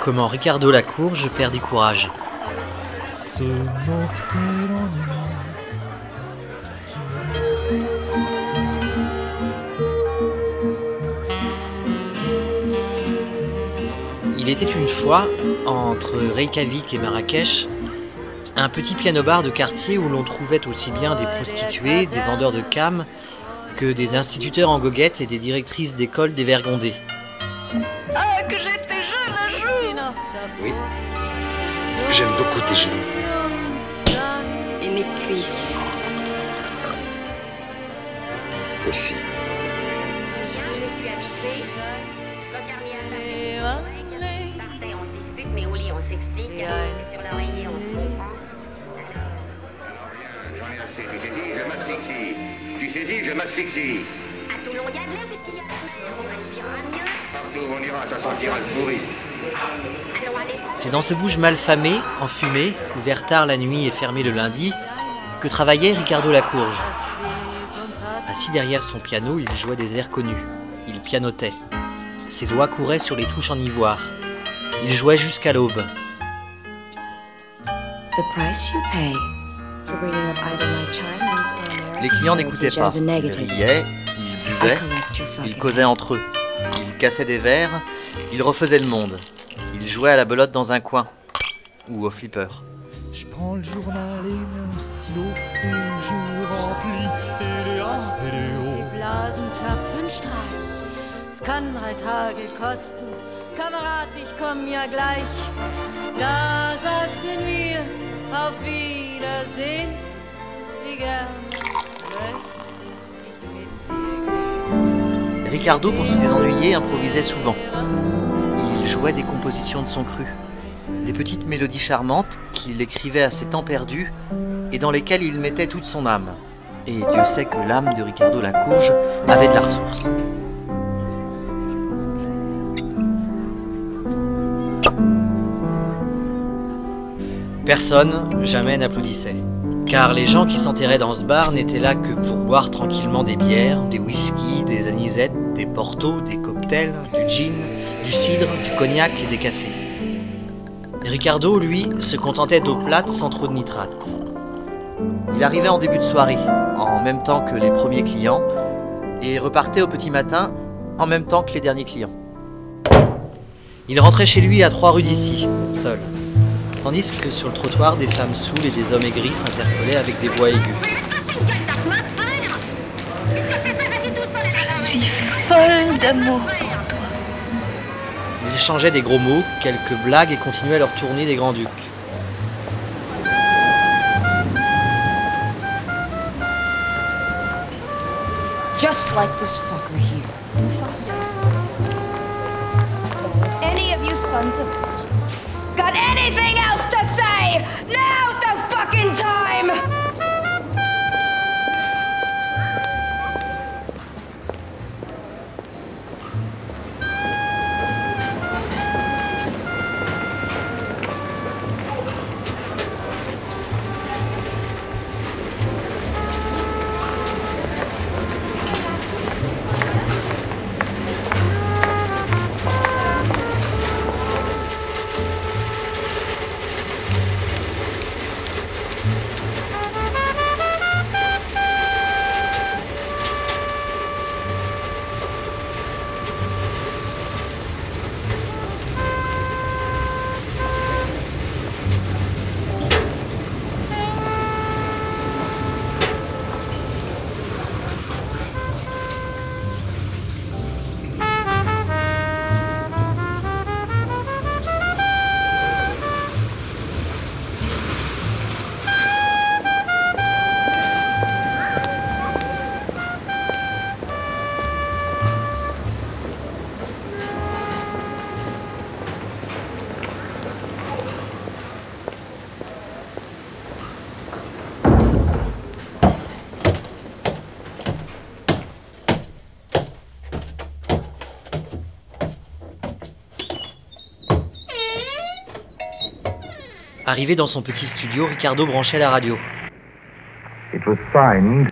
Comment Ricardo Lacourge perd du courage. Ce mortel ennui. Il était une fois, entre Reykjavik et Marrakech, un petit piano-bar de quartier où l'on trouvait aussi bien des prostituées, des vendeurs de cam, que des instituteurs en goguette et des directrices d'école dévergondées. Ah, que j'étais jeune un jour. Oui, j'aime beaucoup tes genoux. Et mes cuisses. Aussi. Je suis habituée. Parfait, on se dispute, mais au lit, on s'explique. Et sur l'oreiller, on se comprend. J'en ai assez, tu saisis, je m'asphyxie. Tu saisis, je m'asphyxie. À Toulon, il y a de l'air, puisqu'il y a on respirera mieux. Partout où on ira, ça sentira le pourri. Allons à l'écran. C'est dans ce bouge mal famé, enfumé, ouvert tard la nuit et fermé le lundi, que travaillait Ricardo Lacourge. Assis derrière son piano, il jouait des airs connus. Il pianotait. Ses doigts couraient sur les touches en ivoire. Il jouait jusqu'à l'aube. The price you pay for bringing up either my Chinese or American Les clients n'écoutaient pas. heritage as a Ils negative. riaient, ils I buvaient, collect your fucking ils causaient entre eux. Ils cassaient des verres, ils refaisaient le monde. Ils jouaient à la belote dans un coin. Ou au flipper. Je prends le journal et mon stylo, et je remplis et les A et les O. Blasenzapfenstreich. Es kann 3 Tage kosten. Kamerad, ich komm ja gleich. Da sagten wir auf Wiedersehen. Wie gern möcht ich mit dir gehen. Ricardo, pour se désennuyer, improvisait souvent. Il jouait des compositions de son cru. Des petites mélodies charmantes qu'il écrivait à ses temps perdus et dans lesquelles il mettait toute son âme. Et Dieu sait que l'âme de Ricardo Lacourge avait de la ressource. Personne, jamais n'applaudissait. Car les gens qui s'enterraient dans ce bar n'étaient là que pour boire tranquillement des bières, des whisky, des anisettes, des portos, des cocktails, du gin, du cidre, du cognac et des cafés. Ricardo, lui, se contentait d'eau plate sans trop de nitrate. Il arrivait en début de soirée, en même temps que les premiers clients, et repartait au petit matin, en même temps que les derniers clients. Il rentrait chez lui à 3 rues d'ici, seul. Tandis que sur le trottoir, des femmes saoules et des hommes aigris s'interpellaient avec des voix aiguës. Folle d'amour. Ils échangeaient des gros mots, quelques blagues et continuaient leur tournée des Grands-Ducs. Just like this fucker here. Any of you sons of bitches got anything else to say? Now's the fucking time! Arrivé dans son petit studio, Ricardo branchait la radio. It was signed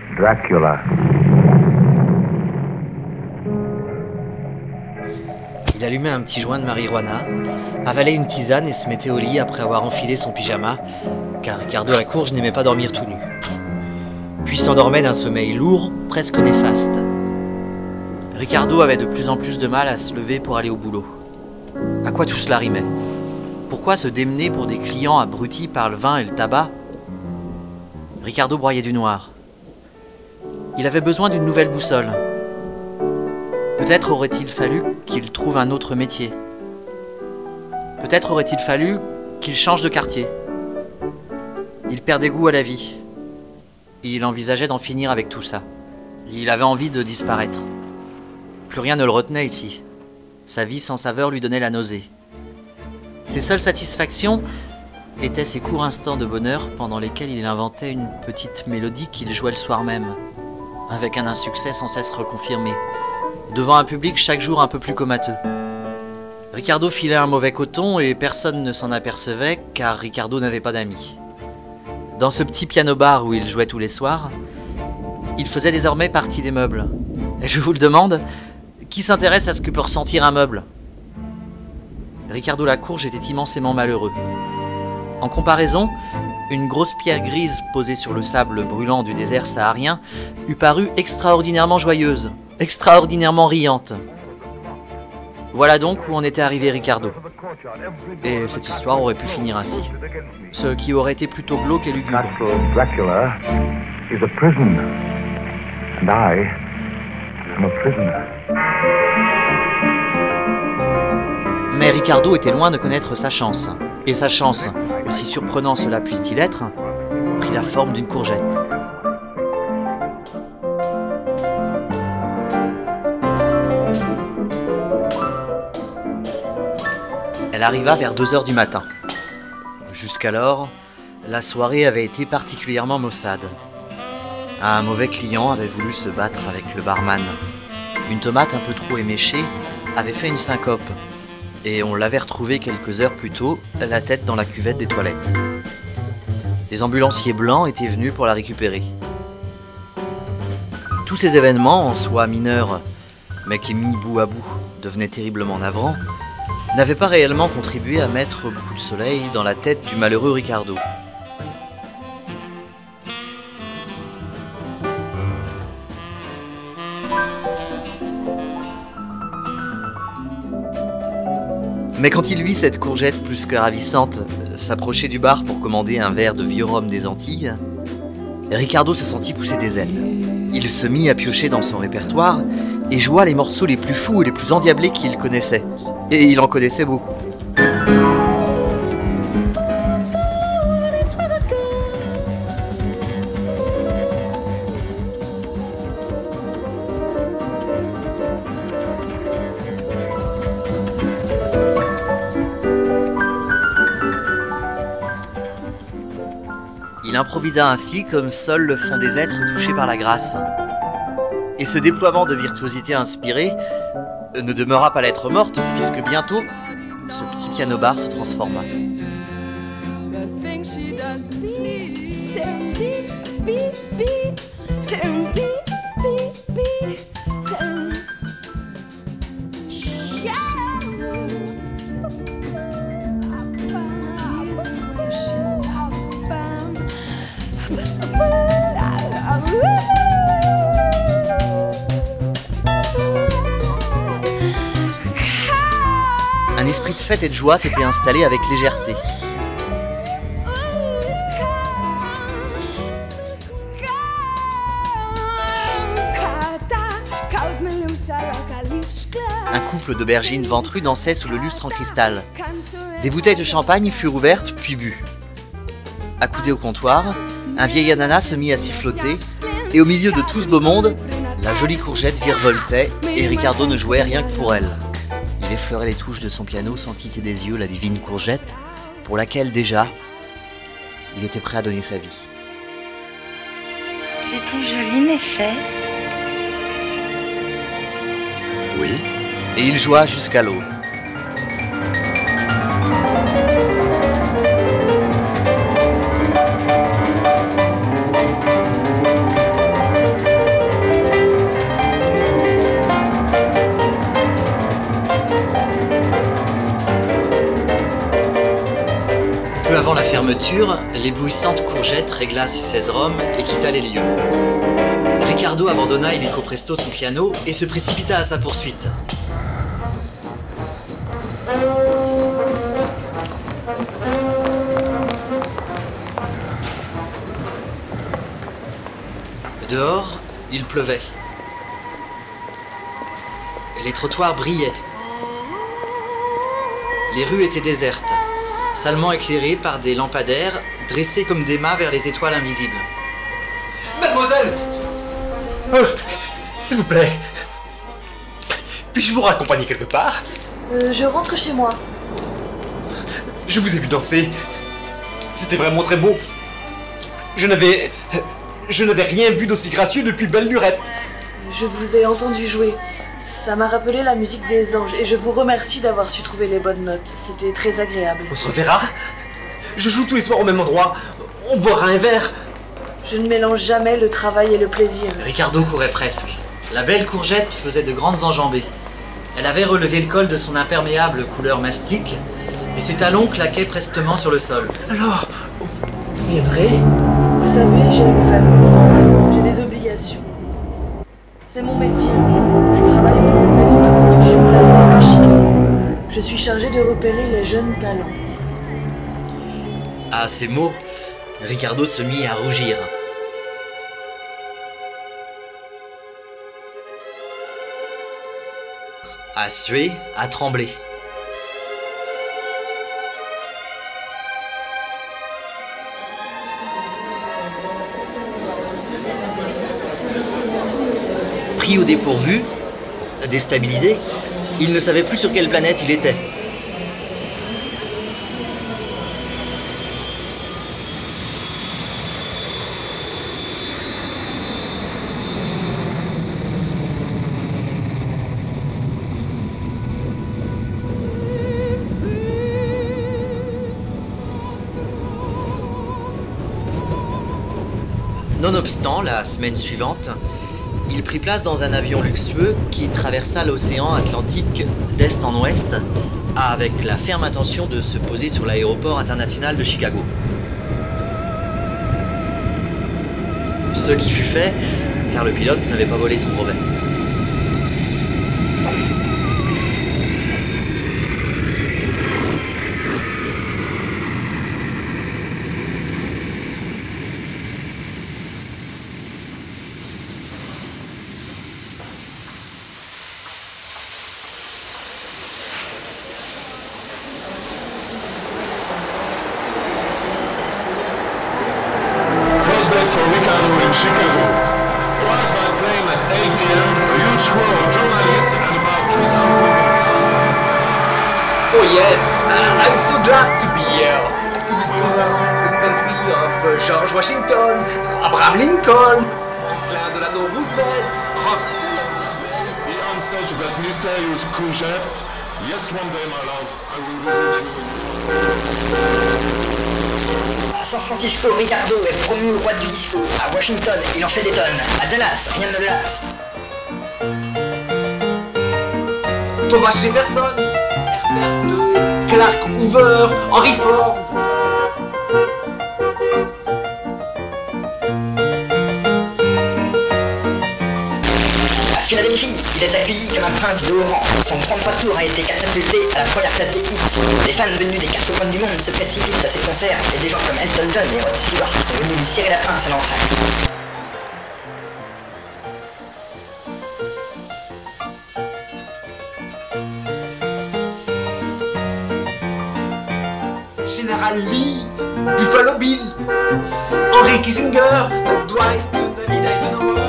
Dracula. Il allumait un petit joint de marijuana, avalait une tisane et se mettait au lit après avoir enfilé son pyjama, car Ricardo Lacourge n'aimait pas dormir tout nu. Puis s'endormait d'un sommeil lourd, presque néfaste. Ricardo avait de plus en plus de mal à se lever pour aller au boulot. À quoi tout cela rimait? Pourquoi se démener pour des clients abrutis par le vin et le tabac? Ricardo broyait du noir. Il avait besoin d'une nouvelle boussole. Peut-être aurait-il fallu qu'il trouve un autre métier. Peut-être aurait-il fallu qu'il change de quartier. Il perdait goût à la vie. Il envisageait d'en finir avec tout ça. Il avait envie de disparaître. Plus rien ne le retenait ici. Sa vie sans saveur lui donnait la nausée. Ses seules satisfactions étaient ces courts instants de bonheur pendant lesquels il inventait une petite mélodie qu'il jouait le soir même, avec un insuccès sans cesse reconfirmé, devant un public chaque jour un peu plus comateux. Ricardo filait un mauvais coton et personne ne s'en apercevait car Ricardo n'avait pas d'amis. Dans ce petit piano-bar où il jouait tous les soirs, il faisait désormais partie des meubles. Et je vous le demande, qui s'intéresse à ce que peut ressentir un meuble? Ricardo Lacourge était immensément malheureux. En comparaison, une grosse pierre grise posée sur le sable brûlant du désert saharien eût paru extraordinairement joyeuse, extraordinairement riante. Voilà donc où en était arrivé Ricardo. Et cette histoire aurait pu finir ainsi. Ce qui aurait été plutôt glauque et lugubre. Dracula is a prison, and I am a prisoner. Mais Ricardo était loin de connaître sa chance. Et sa chance, aussi surprenant cela puisse-t-il être, prit la forme d'une courgette. Elle arriva vers 2h du matin. Jusqu'alors, la soirée avait été particulièrement maussade. Un mauvais client avait voulu se battre avec le barman. Une tomate un peu trop éméchée avait fait une syncope. Et on l'avait retrouvée quelques heures plus tôt, la tête dans la cuvette des toilettes. Les ambulanciers blancs étaient venus pour la récupérer. Tous ces événements, en soi mineurs, mais qui mis bout à bout devenaient terriblement navrants, n'avaient pas réellement contribué à mettre beaucoup de soleil dans la tête du malheureux Ricardo. Mais quand il vit cette courgette plus que ravissante s'approcher du bar pour commander un verre de vieux rhum des Antilles, Ricardo se sentit pousser des ailes. Il se mit à piocher dans son répertoire et joua les morceaux les plus fous et les plus endiablés qu'il connaissait. Et il en connaissait beaucoup. Il improvisa ainsi comme seuls le font des êtres touchés par la grâce. Et ce déploiement de virtuosité inspirée ne demeura pas lettre morte, puisque bientôt, ce petit piano-bar se transforma. Un esprit de fête et de joie s'était installé avec légèreté. Un couple d'aubergines ventrues dansait sous le lustre en cristal. Des bouteilles de champagne furent ouvertes puis bues. Accoudé au comptoir, un vieil ananas se mit à siffloter, et au milieu de tout ce beau monde, la jolie courgette virevoltait, et Ricardo ne jouait rien que pour elle. Il effleurait les touches de son piano sans quitter des yeux la divine courgette, pour laquelle déjà, il était prêt à donner sa vie. Tu les trouves jolies, mes fesses? Oui. Et il joua jusqu'à l'aube. Peu avant la fermeture, l'éblouissante courgette régla ses 16 roms et quitta les lieux. Ricardo abandonna illico presto son piano et se précipita à sa poursuite. Dehors, il pleuvait. Les trottoirs brillaient. Les rues étaient désertes, salement éclairées par des lampadaires dressés comme des mâts vers les étoiles invisibles. Mademoiselle, s'il vous plaît, puis-je vous raccompagner quelque part? Je rentre chez moi. Je vous ai vu danser. C'était vraiment très beau. Je n'avais rien vu d'aussi gracieux depuis Belle Lurette. Je vous ai entendu jouer. Ça m'a rappelé la musique des anges et je vous remercie d'avoir su trouver les bonnes notes. C'était très agréable. On se reverra? Je joue tous les soirs au même endroit. On boira un verre. Je ne mélange jamais le travail et le plaisir. Ricardo courait presque. La belle courgette faisait de grandes enjambées. Elle avait relevé le col de son imperméable couleur mastic et ses talons claquaient prestement sur le sol. Alors, vous viendrez? Vous savez, j'ai une famille. J'ai des obligations. C'est mon métier. Je travaille pour une maison de production laser à Chicago. Je suis chargée de repérer les jeunes talents. À ces mots, Ricardo se mit à rougir. À suer, à trembler. Pris au dépourvu, déstabilisé, il ne savait plus sur quelle planète il était. Nonobstant, la semaine suivante, il prit place dans un avion luxueux qui traversa l'océan Atlantique d'est en ouest, avec la ferme intention de se poser sur l'aéroport international de Chicago. Ce qui fut fait, car le pilote n'avait pas volé son brevet. For Ricardo in Chicago. Arrived by plane at 8 p.m. A huge crew of journalists and about 2,000 fans. Oh yes, I'm so glad to be here to discover the country of George Washington, Abraham Lincoln, Franklin Delano Roosevelt, Rockefeller. The answer to that mysterious courgette. Yes, one day, my love, I will visit you. À San Francisco, Ricardo est promu roi du disco. À Washington, il en fait des tonnes. À Dallas, rien ne le lasse. Thomas Jefferson, Herbert II, Clark Hoover, Henry Ford. À Philadelphie, il est accueilli comme un prince de haut rang. Son 33 tours a été catapulté à la première place des hits. Les fans venus des quatre coins du monde se précipitent à ses concerts et des gens comme Elton John et Rod Stewart sont venus lui cirer la pince à l'entrée. Général Lee, Buffalo Bill, Henry Kissinger, Dwight David Eisenhower,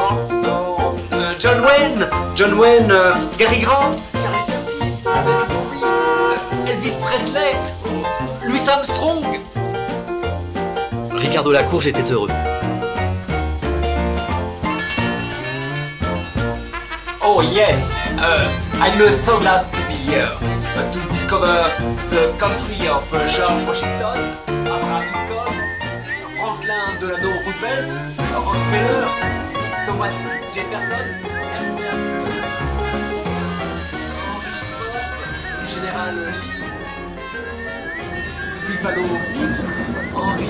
John Wayne, Gary Grant, Elvis Presley, Louis Armstrong. Ricardo Lacourge était heureux. Oh yes, I'm so glad to be here to discover the country of George Washington, Abraham Lincoln, Franklin Delano Roosevelt, Rockefeller, Thomas Jefferson, Général Lee. Buffalo Bill, Henry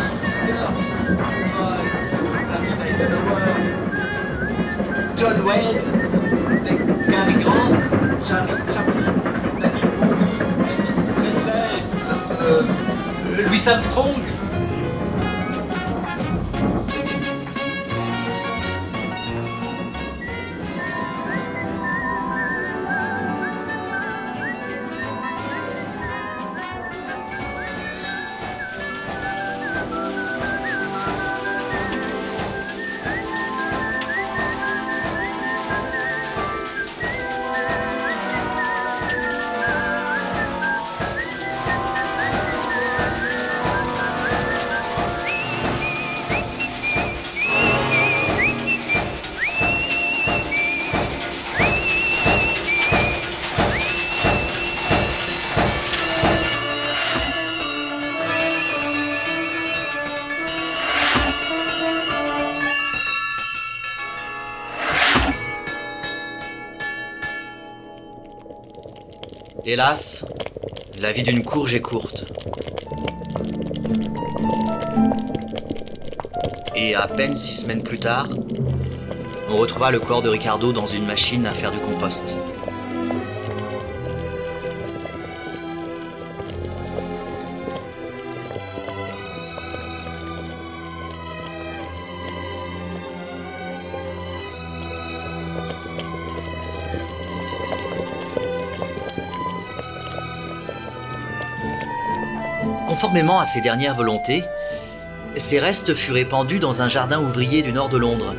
John Wayne, Cary Grant, Charlie Chaplin, David Bowie, Elvis Presley, Louis Armstrong. Hélas, la vie d'une courge est courte. Et à peine 6 semaines plus tard, on retrouva le corps de Ricardo dans une machine à faire du compost. Conformément à ses dernières volontés, ses restes furent répandus dans un jardin ouvrier du nord de Londres.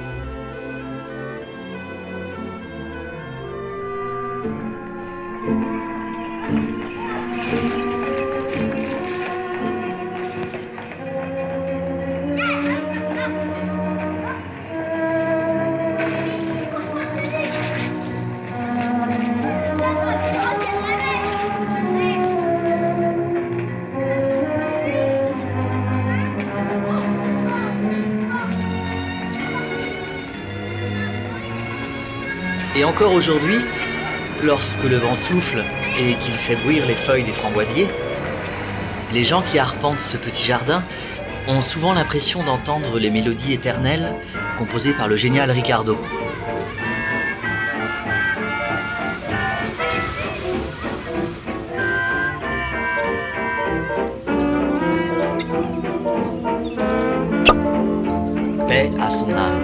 Et encore aujourd'hui, lorsque le vent souffle et qu'il fait bruire les feuilles des framboisiers, les gens qui arpentent ce petit jardin ont souvent l'impression d'entendre les mélodies éternelles composées par le génial Ricardo. Paix à son âme.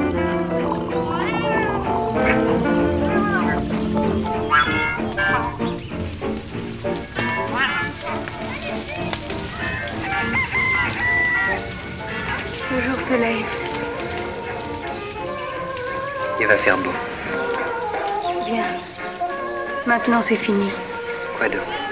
Le jour se lève. Il va faire beau. Bien. Maintenant c'est fini. Quoi de?